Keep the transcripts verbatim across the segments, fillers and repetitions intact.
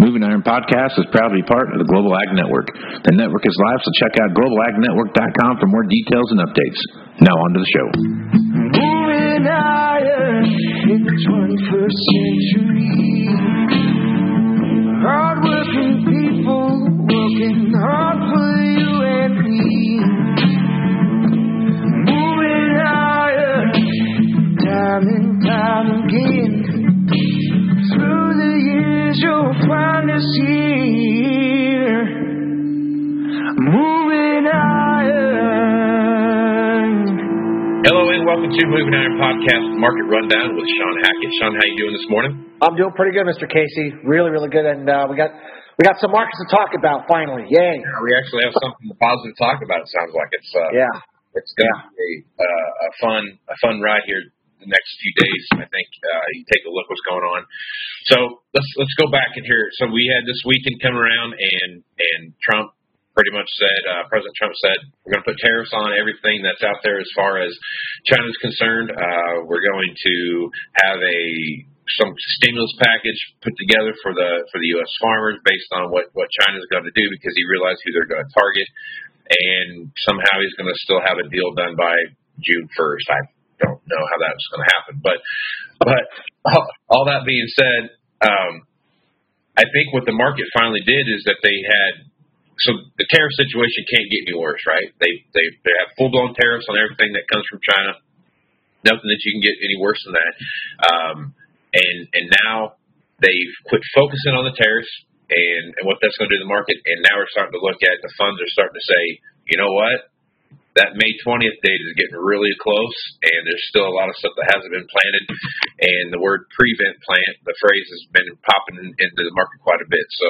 Moving Iron Podcast is proud to be part of the Global Ag Network. The network is live, so check out global ag network dot com for more details and updates. Now on to the show. Moving iron in the twenty-first century. Hard-working people working hard for you and me. Moving iron time and time again. Through the years you'll find us here. Moving iron. Hello and welcome to Moving Iron Podcast Market Rundown with Sean Hackett. Sean, how you doing this morning? I'm doing pretty good, Mister Casey. Really, really good, and uh, we got we got some markets to talk about finally. Yay! Yeah, we actually have something positive to talk about. It sounds like it's uh, yeah, it's going to be a, uh, a fun a fun ride here the next few days. I think uh, you take a look what's going on. So let's let's go back in here. So we had this weekend come around, and and Trump pretty much said, uh, President Trump said, we're going to put tariffs on everything that's out there as far as China's concerned. Uh, we're going to have a some stimulus package put together for the for the U S farmers based on what, what China's going to do, because he realized who they're going to target, and somehow he's going to still have a deal done by June first. I don't know how that's going to happen, but but all that being said, um, I think what the market finally did is that they had. So the tariff situation can't get any worse, right? They they they have full blown tariffs on everything that comes from China. Nothing that you can get any worse than that. Um, and and now they've quit focusing on the tariffs and, and what that's going to do to the market. And now we're starting to look at the funds are starting to say, you know what? That May twentieth date is getting really close, and there's still a lot of stuff that hasn't been planted. And the word prevent plant, the phrase has been popping into the market quite a bit. So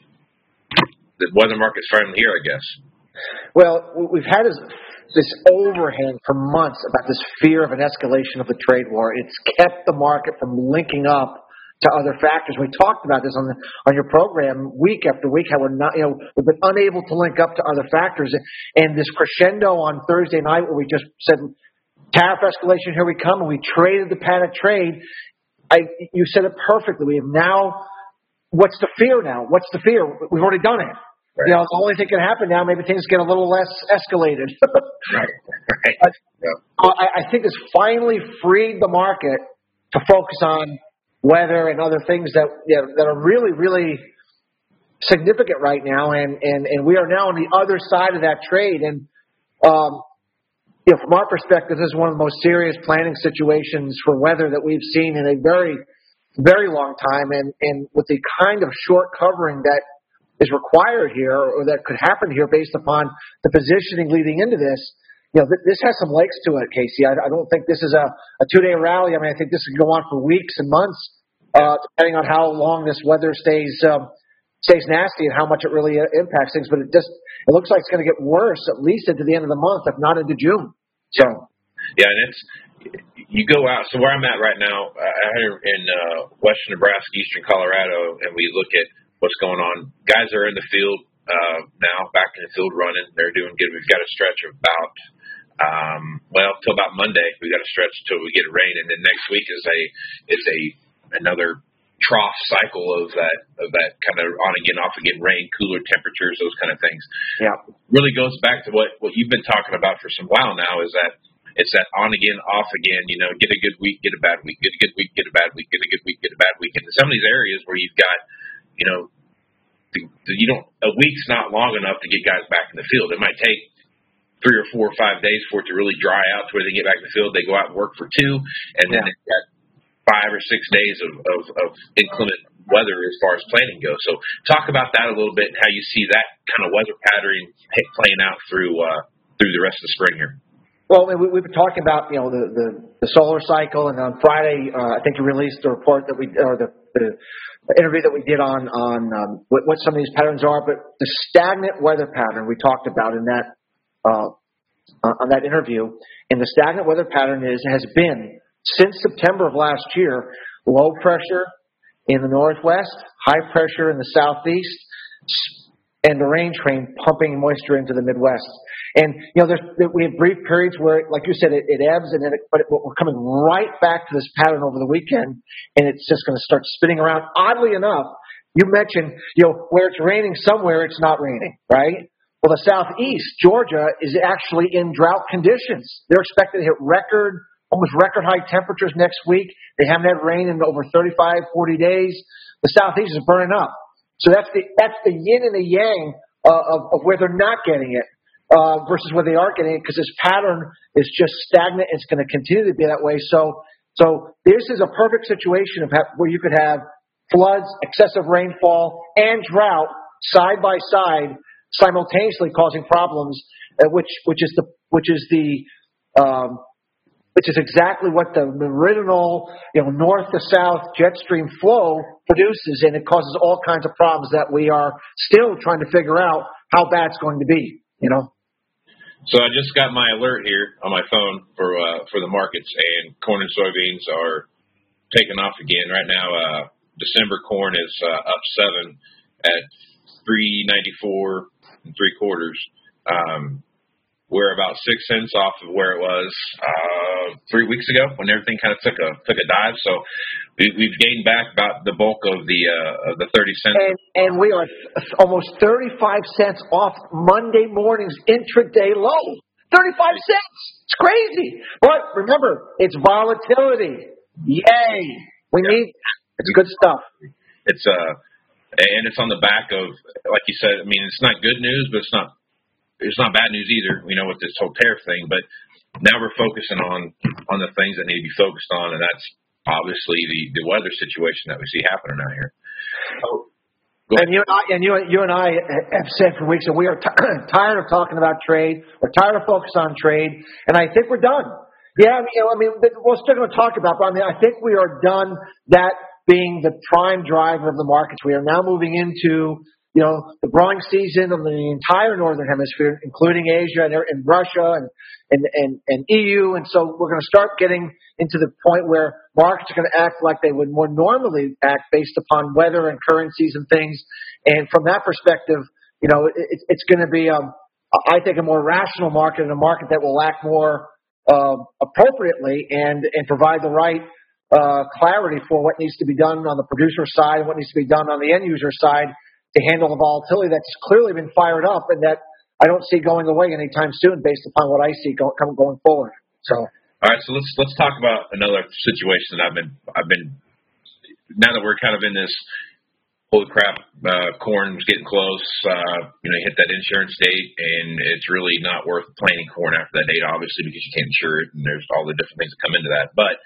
the weather market's finally here, I guess. Well, we've had this, this overhang for months about this fear of an escalation of the trade war. It's kept the market from linking up to other factors. We talked about this on the, on your program week after week, how we're not, you know, we've been unable to link up to other factors. And this crescendo on Thursday night where we just said, tariff escalation, here we come, and we traded the panic trade. I, you said it perfectly. We have now, what's the fear now? What's the fear? We've already done it. Right. You know, the only thing that can happen now, maybe things get a little less escalated. Right. Right. But, yeah. I, I think it's finally freed the market to focus on weather and other things that you know, that are really, really significant right now, and, and, and we are now on the other side of that trade. And um, you know, from our perspective, this is one of the most serious planning situations for weather that we've seen in a very, very long time, and, and with the kind of short covering that is required here, or that could happen here based upon the positioning leading into this. You know, th- this has some legs to it, Casey. I, I don't think this is a, a two-day rally. I mean, I think this could go on for weeks and months, uh, depending on how long this weather stays um, stays nasty and how much it really uh, impacts things. But it just it looks like it's going to get worse, at least into the end of the month, if not into June. So, yeah, and it's you go out. So where I'm at right now, uh, out here in uh, western Nebraska, eastern Colorado, and we look at what's going on. Guys are in the field uh, now, back in the field running. They're doing good. We've got a stretch of about, um, well, till about Monday. We've got a stretch until we get rain, and then next week is a is a another trough cycle of that of that kind of on again, off again rain, cooler temperatures, those kind of things. Yeah, really goes back to what what you've been talking about for some while now. Is that it's that on again, off again. You know, get a good week, get a bad week, get a good week, get a bad week, get a good week, get a bad week. And in some of these areas where you've got You know, you don't. A week's not long enough to get guys back in the field. It might take three or four or five days for it to really dry out to where they get back in the field. They go out and work for two, and then yeah. they've got five or six days of, of, of inclement weather as far as planning goes. So, talk about that a little bit and how you see that kind of weather pattern playing out through uh, through the rest of the spring here. Well, we, we've been talking about you know the, the, the solar cycle, and on Friday, uh, I think you released the report that we or the, the interview that we did on on um, what, what some of these patterns are. But the stagnant weather pattern we talked about in that uh, on that interview, and the stagnant weather pattern is has been since September of last year: low pressure in the northwest, high pressure in the southeast, and the rain train pumping moisture into the Midwest. And, you know, there's, we have brief periods where, like you said, it, it ebbs, and then it, but it, we're coming right back to this pattern over the weekend, and it's just going to start spinning around. Oddly enough, You mentioned, you know, where it's raining somewhere, it's not raining, right? Well, the Southeast, Georgia, is actually in drought conditions. They're expected to hit record, almost record high temperatures next week. They haven't had rain in over thirty-five, forty days. The Southeast is burning up. So that's the that's the yin and the yang uh, of, of where they're not getting it uh, versus where they are getting it, because this pattern is just stagnant. It's going to continue to be that way. So, so this is a perfect situation of ha- where you could have floods, excessive rainfall, and drought side by side, simultaneously causing problems, uh, which which is the which is the um, which is exactly what the meridional, you know, north to south jet stream flow produces, and it causes all kinds of problems that we are still trying to figure out how bad it's going to be. You know. So I just got my alert here on my phone for uh, for the markets, and corn and soybeans are taking off again right now. Uh, December corn is uh, up seven at three ninety four and three quarters. Um, we're about six cents off of where it was uh, three weeks ago when everything kind of took a took a dive. So we, we've gained back about the bulk of the uh, of the thirty cents. And, and we are almost thirty-five cents off Monday morning's intraday low. thirty-five cents. It's crazy. But remember, it's volatility. Yay. We yeah. need it's good stuff. It's uh and it's on the back of, like you said, I mean, it's not good news, but it's not it's not bad news either, you know, with this whole tariff thing. But now we're focusing on on the things that need to be focused on, and that's obviously the, the weather situation that we see happening out here. Oh, and you and I, and you, you and I have said for weeks that we are t- tired of talking about trade. We're tired of focusing on trade, and I think we're done. Yeah, I mean, you know, I mean we're still going to talk about, but I mean, I think we are done that being the prime driver of the markets. We are now moving into, you know, the growing season of the entire Northern Hemisphere, including Asia and, and Russia and, and, and, and E U. And so we're going to start getting into the point where markets are going to act like they would more normally act based upon weather and currencies and things. And from that perspective, you know, it, it's going to be, um, I think, a more rational market and a market that will act more uh, appropriately and, and provide the right uh, clarity for what needs to be done on the producer side and what needs to be done on the end user side to handle the volatility that's clearly been fired up and that I don't see going away anytime soon based upon what I see go, come going forward. So, all right, so let's let's talk about another situation that I've been I've been now that we're kind of in this holy crap, uh, corn's getting close. Uh, you know, you hit that insurance date, and it's really not worth planting corn after that date, obviously, because you can't insure it, and there's all the different things that come into that. But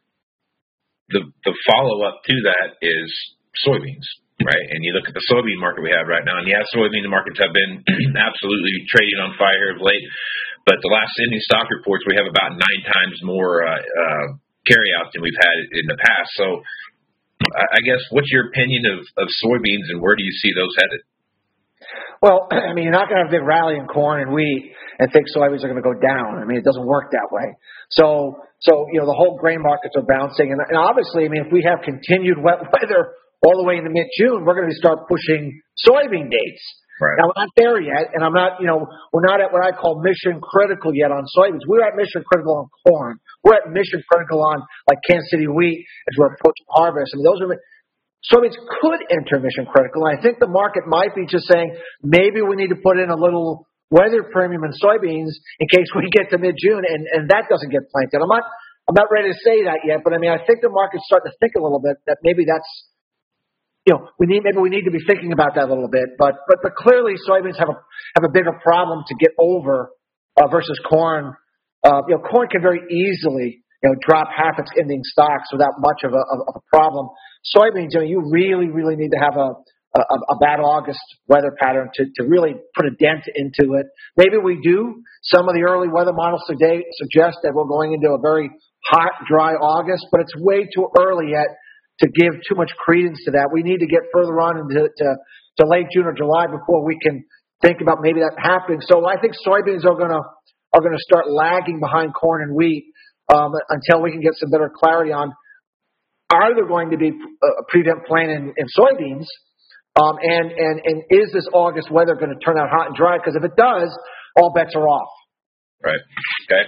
the the follow up to that is soybeans. Right, and you look at the soybean market we have right now, and yeah, soybean markets have been absolutely trading on fire of late. But the last ending stock reports, we have about nine times more uh, uh, carryout than we've had in the past. So, I guess, what's your opinion of, of soybeans, and where do you see those headed? Well, I mean, you're not going to have a big rally in corn and wheat and think soybeans are going to go down. I mean, it doesn't work that way. So, so you know, the whole grain markets are bouncing, and, and obviously, I mean, if we have continued wet weather all the way into mid-June, we're going to start pushing soybean dates. Right. Now, we're not there yet, and I'm not, you know, we're not at what I call mission critical yet on soybeans. We're at mission critical on corn. We're at mission critical on, like, Kansas City wheat as we're approaching harvest. I mean, those are, soybeans could enter mission critical, and I think the market might be just saying maybe we need to put in a little weather premium in soybeans in case we get to mid-June, and, and that doesn't get planted. I'm not, I'm not ready to say that yet, but I mean, I think the market's starting to think a little bit that maybe that's, you know, we need maybe we need to be thinking about that a little bit, but but but clearly soybeans have a have a bigger problem to get over uh, versus corn. Uh, you know, corn can very easily you know drop half its ending stocks without much of a of a problem. Soybeans, you know, you really really need to have a a, a bad August weather pattern to to really put a dent into it. Maybe we do. Some of the early weather models today suggest that we're going into a very hot, dry August, but it's way too early yet to give too much credence to that. We need to get further on into to, to late June or July before we can think about maybe that happening. So I think soybeans are gonna are gonna start lagging behind corn and wheat um, until we can get some better clarity on are there going to be a prevent plan in, in soybeans, um, and and and is this August weather going to turn out hot and dry? Because if it does, all bets are off. Right. Okay.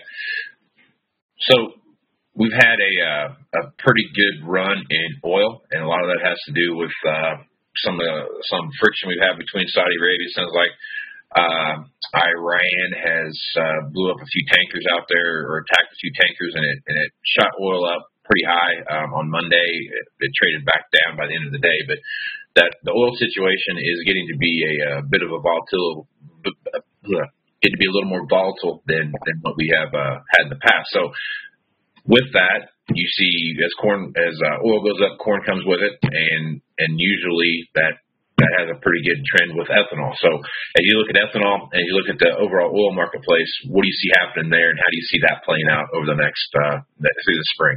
So we've had a uh, a pretty good run in oil, and a lot of that has to do with uh, some uh, some friction we've had between Saudi Arabia. It sounds like uh, Iran has uh, blew up a few tankers out there or attacked a few tankers, and it and it shot oil up pretty high um, on Monday. It, it traded back down by the end of the day, but that the oil situation is getting to be a, a bit of a volatile, getting to be a little more volatile than than what we have uh, had in the past. So with that, you see as corn as uh, oil goes up, corn comes with it, and and usually that that has a pretty good trend with ethanol. So as you look at ethanol and you look at the overall oil marketplace, what do you see happening there, and how do you see that playing out over the next uh, through the spring?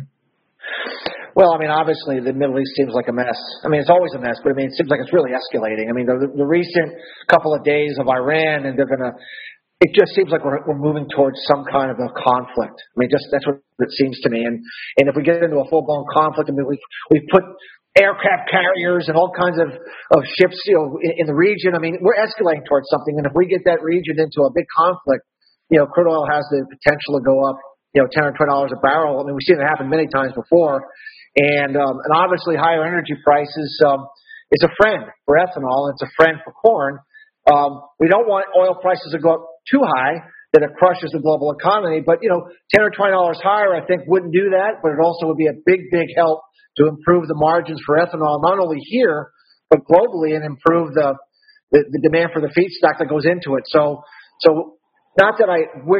Well, I mean, obviously the Middle East seems like a mess. I mean, it's always a mess, but I mean, it seems like it's really escalating. I mean, the, the recent couple of days of Iran, and they're going to. It just seems like we're, we're moving towards some kind of a conflict. I mean, just that's what it seems to me. And and if we get into a full blown conflict, I mean, we we put aircraft carriers and all kinds of, of ships, you know, in, in the region. I mean, we're escalating towards something. And if we get that region into a big conflict, you know, crude oil has the potential to go up, you know, ten or twenty dollars a barrel. I mean, we've seen it happen many times before. And um, and obviously, higher energy prices um, is a friend for ethanol. It's a friend for corn. Um, we don't want oil prices to go up too high that it crushes the global economy. But, you know, ten or twenty dollars higher, I think, wouldn't do that. But it also would be a big, big help to improve the margins for ethanol, not only here, but globally, and improve the, the, the demand for the feedstock that goes into it. So, so not that I wish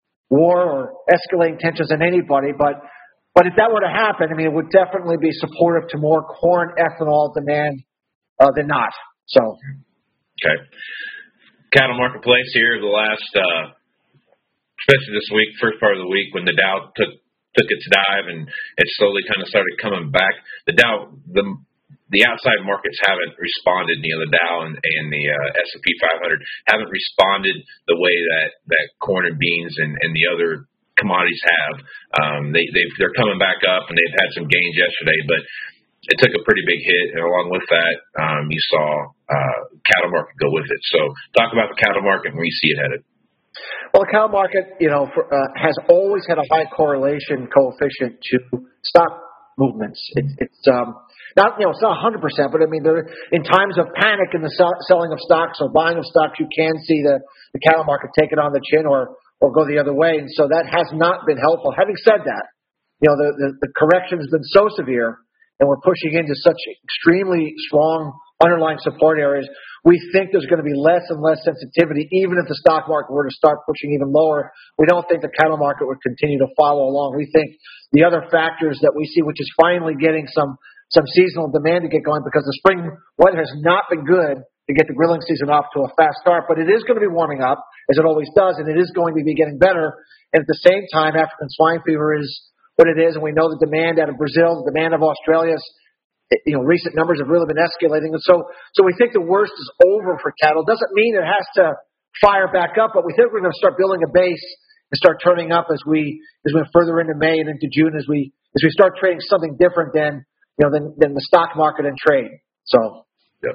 war or escalating tensions on anybody, but, but if that were to happen, I mean, it would definitely be supportive to more corn ethanol demand uh, than not. So, okay. Cattle marketplace here the last, uh, especially this week, first part of the week when the Dow took took its dive and it slowly kind of started coming back. The Dow, the the outside markets haven't responded. You know, the Dow and, and the uh, S and P five hundred haven't responded the way that, that corn and beans and, and the other commodities have. Um, they they've, they're coming back up, and they've had some gains yesterday, but it took a pretty big hit, and along with that, um, you saw uh, cattle market go with it. So talk about the cattle market and where you see it headed. Well, the cattle market, you know, for, uh, has always had a high correlation coefficient to stock movements. It, it's um, not, you know, it's not one hundred percent, but I mean, there, in times of panic in the sell, selling of stocks or buying of stocks, you can see the, the cattle market take it on the chin or or go the other way, and so that has not been helpful. Having said that, you know, the, the, the correction has been so severe, and we're pushing into such extremely strong underlying support areas, we think there's going to be less and less sensitivity, even if the stock market were to start pushing even lower. We don't think the cattle market would continue to follow along. We think the other factors that we see, which is finally getting some, some seasonal demand to get going, because the spring weather has not been good to get the grilling season off to a fast start, but it is going to be warming up, as it always does, and it is going to be getting better. And at the same time, African swine fever is what it is, and we know the demand out of Brazil, the demand of Australia, you know, recent numbers have really been escalating. And so, so we think the worst is over for cattle. Doesn't mean it has to fire back up, but we think we're going to start building a base and start turning up as we, as we further into May and into June, as we, as we start trading something different than, you know, than, than the stock market and trade. So, yep.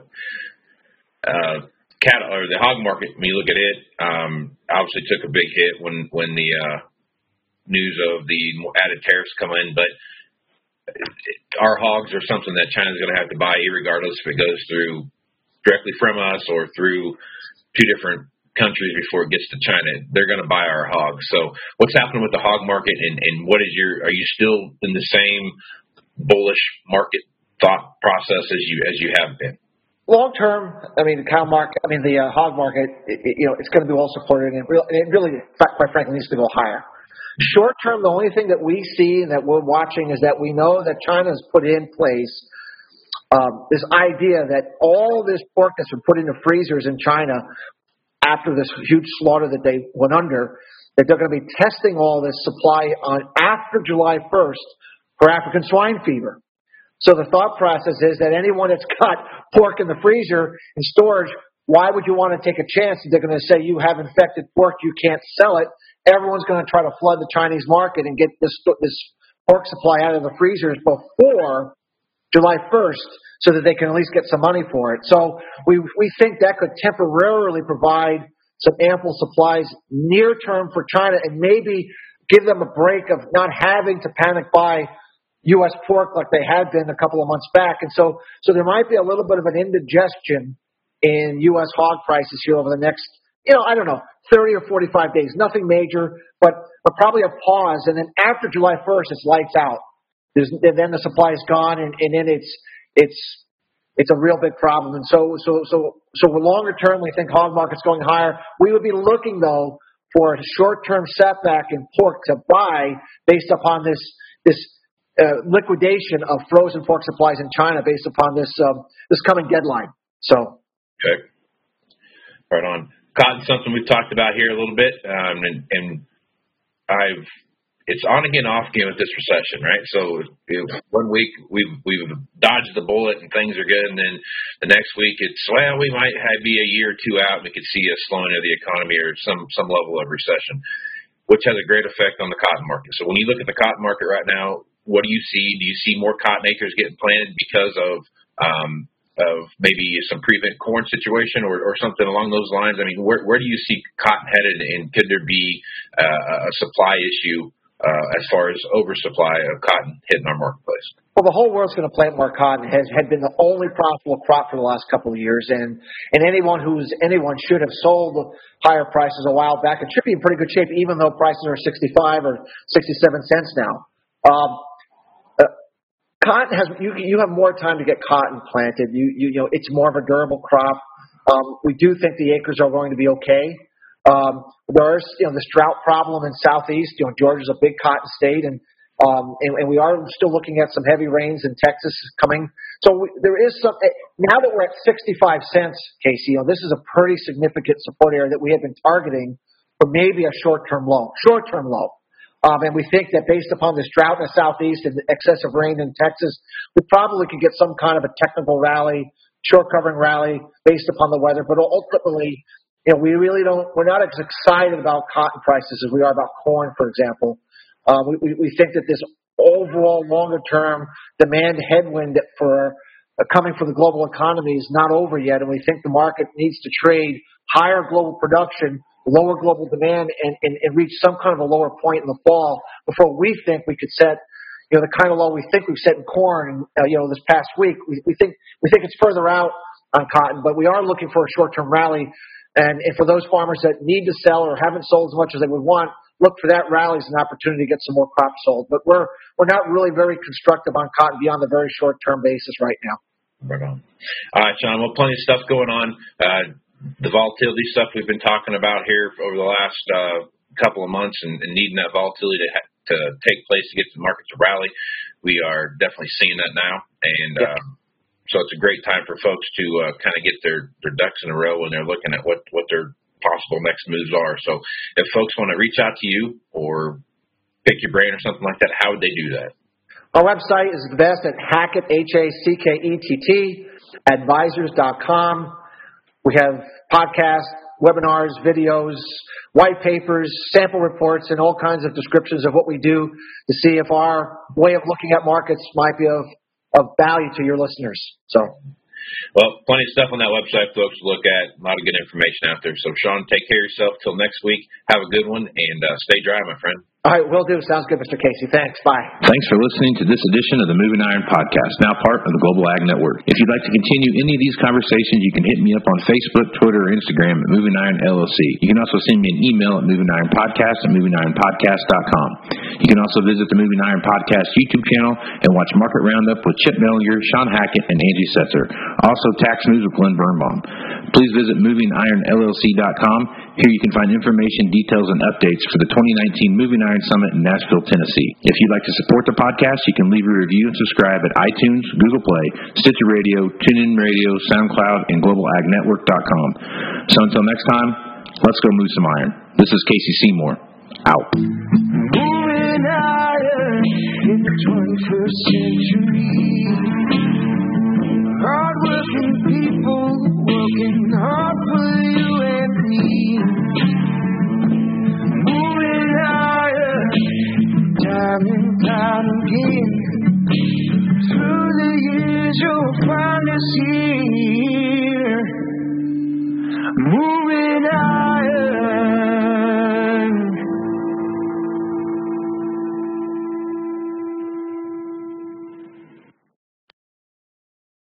Uh, cattle or the hog market, when you look at it, um, obviously took a big hit when, when the, uh, news of the added tariffs come in, but our hogs are something that China's going to have to buy, regardless if it goes through directly from us or through two different countries before it gets to China. They're going to buy our hogs. So what's happening with the hog market, and, and what is your, are you still in the same bullish market thought process as you, as you have been? Long term, I mean, the cow market, I mean, the uh, hog market, it, it, you know, it's going to be well supported, and it really, it really, quite frankly, needs to go higher. Short term, the only thing that we see and that we're watching is that we know that China has put in place um, this idea that all this pork that's been put into freezers in China after this huge slaughter that they went under, that they're going to be testing all this supply on after July first for African swine fever. So the thought process is that anyone that's got pork in the freezer in storage, why would you want to take a chance that they're going to say you have infected pork, you can't sell it? Everyone's going to try to flood the Chinese market and get this this pork supply out of the freezers before July first so that they can at least get some money for it. So we we think that could temporarily provide some ample supplies near term for China and maybe give them a break of not having to panic buy U S pork like they had been a couple of months back. And so, so there might be a little bit of an indigestion in U S hog prices here over the next, you know, I don't know, thirty or forty-five days. Nothing major, but, but probably a pause. And then after July first, it's lights out. There's, then the supply is gone, and, and then it's, it's, it's a real big problem. And so, so, so, so for longer term, we think hog market's going higher. We would be looking though for a short-term setback in pork to buy based upon this, this, uh, liquidation of frozen pork supplies in China based upon this, um, this coming deadline. So. Okay. Right on. Cotton's something we've talked about here a little bit, um, and, and I've it's on again, off again with this recession, right? So you know, one week we've we've dodged the bullet and things are good, and then the next week it's well we might have, be a year or two out and we could see a slowing of the economy or some some level of recession, which has a great effect on the cotton market. So when you look at the cotton market right now, what do you see? Do you see more cotton acres getting planted because of um, of maybe some prevent corn situation or, or something along those lines? I mean, where where do you see cotton headed, and could there be uh, a supply issue uh, as far as oversupply of cotton hitting our marketplace? Well, the whole world's going to plant more cotton. Has had been the only profitable crop for the last couple of years, and and anyone who's anyone should have sold higher prices a while back. It should be in pretty good shape, even though prices are sixty-five or sixty-seven cents now. Um, uh, cotton has you you have more time to get cotton planted. You you you know it's more of a durable crop. Um, we do think the acres are going to be okay. Um, there's you know this drought problem in Southeast. You know Georgia's a big cotton state, and Um, and, and we are still looking at some heavy rains in Texas coming. So we, there is some, now that we're at sixty-five cents, Casey, you know, this is a pretty significant support area that we have been targeting for maybe a short-term low, short-term low. Um, and we think that based upon this drought in the Southeast and the excessive rain in Texas, we probably could get some kind of a technical rally, short covering rally based upon the weather. But ultimately, you know, we really don't, we're not as excited about cotton prices as we are about corn, for example. Uh, we, we, we think that this overall longer-term demand headwind for uh, coming from the global economy is not over yet, and we think the market needs to trade higher global production, lower global demand, and, and, and reach some kind of a lower point in the fall before we think we could set, you know, the kind of low we think we've set in corn, uh, you know, this past week. We, we think we think it's further out on cotton, but we are looking for a short-term rally. And, and for those farmers that need to sell or haven't sold as much as they would want, look for that rally as an opportunity to get some more crops sold. But we're we're not really very constructive on cotton beyond the very short-term basis right now. Right on. All right, Sean. Well, plenty of stuff going on. Uh, the volatility stuff we've been talking about here over the last uh, couple of months, and, and needing that volatility to ha- to take place to get the market to rally. We are definitely seeing that now, and Yep. uh, so it's a great time for folks to uh, kind of get their, their ducks in a row when they're looking at what, what their possible next moves are. So if folks want to reach out to you or pick your brain or something like that, how would they do that? Our website is the best at Hackett, H A C K E T T, advisors dot com. We have podcasts, webinars, videos, white papers, sample reports, and all kinds of descriptions of what we do to see if our way of looking at markets might be of of value to your listeners. So, well, plenty of stuff on that website, folks, to look at. A lot of good information out there. So, Sean, take care of yourself till next week. Have a good one, and uh, stay dry, my friend. all right, will do. Sounds good, Mister Casey. Thanks. Bye. Thanks for listening to this edition of the Moving Iron Podcast, now part of the Global Ag Network. If you'd like to continue any of these conversations, you can hit me up on Facebook, Twitter, or Instagram at Moving Iron L L C. You can also send me an email at Moving Iron Podcast at moving iron podcast dot com. You can also visit the Moving Iron Podcast YouTube channel and watch Market Roundup with Chip Mellinger, Sean Hackett, and Angie Setzer. Also, Tax News with Glenn Birnbaum. Please visit moving iron L L C dot com. Here you can find information, details, and updates for the twenty nineteen Moving Iron Summit in Nashville, Tennessee. If you'd like to support the podcast, you can leave a review and subscribe at iTunes, Google Play, Stitcher Radio, TuneIn Radio, SoundCloud, and global ag network dot com. So until next time, let's go move some iron. This is Casey Seymour. Out. Moving iron in the twenty-first century. Hard-working people working hard for you and me. Moving iron, time and time again. Through the years you'll find us here. Moving